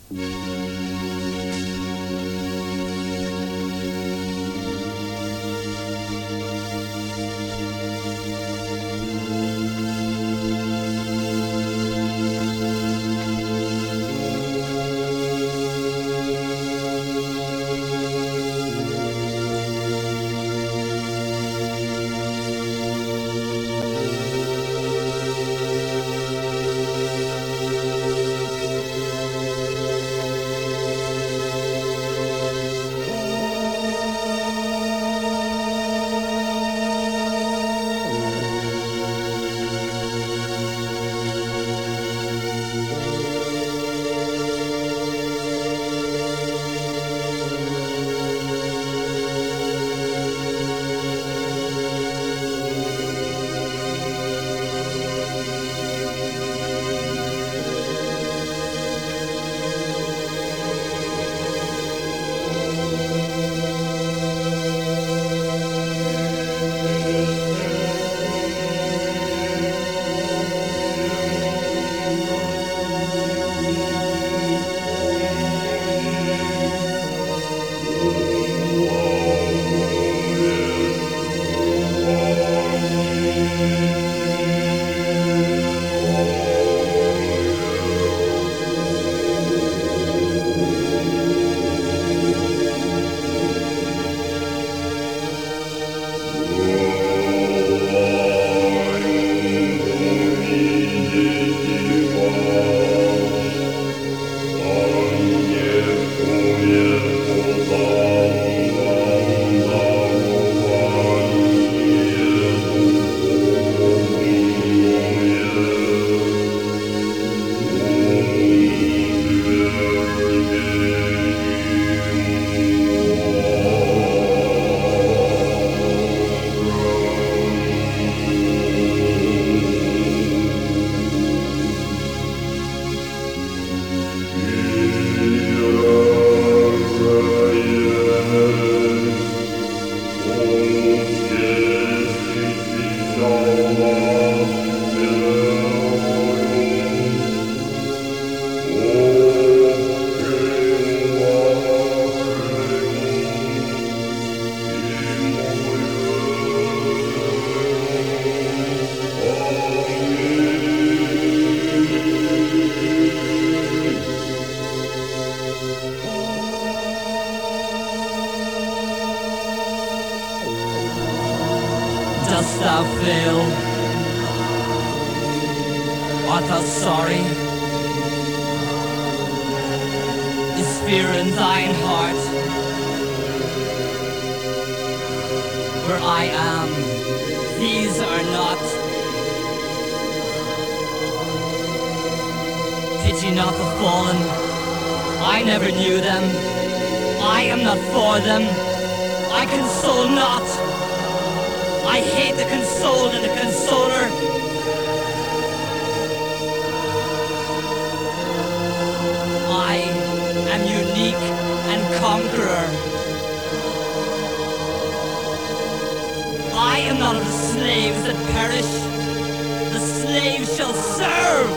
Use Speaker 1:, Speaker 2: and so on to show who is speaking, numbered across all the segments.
Speaker 1: Dost thou fail? Art thou sorry? Is fear in thine heart? Where I am, these are not. Pity not the fallen. I never knew them. I am not for them. I console not. I hate the consoled and the consoler. I am unique and conqueror. I am not of the slaves that perish. The slaves shall serve.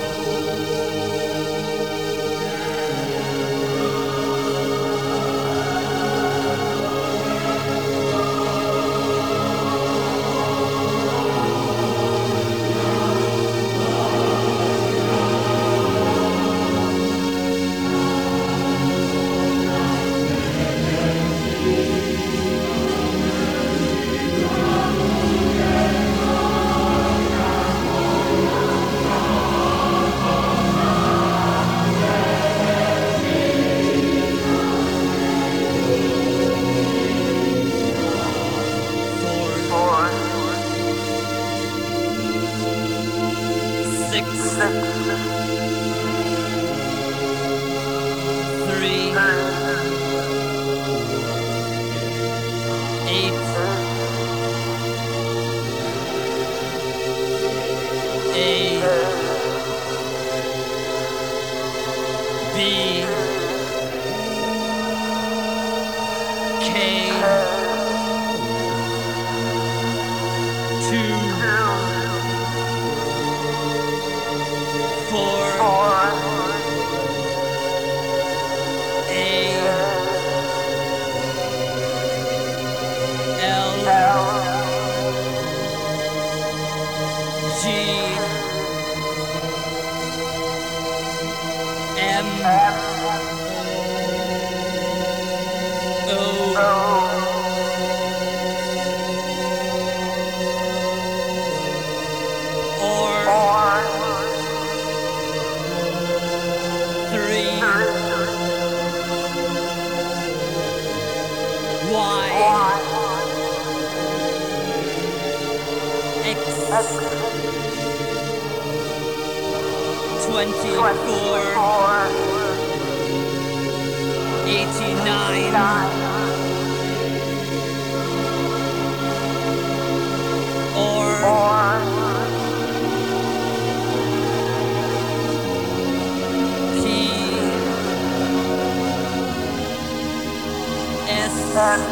Speaker 1: M O or 3 Y X 24 89 or P S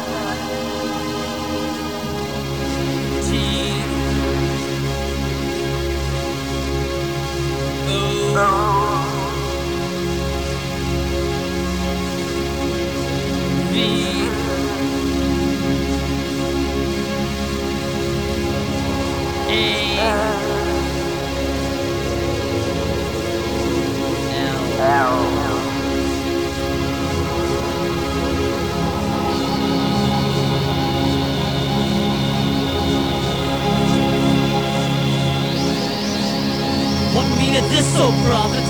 Speaker 1: T O V A L What meaneth this, O prophet?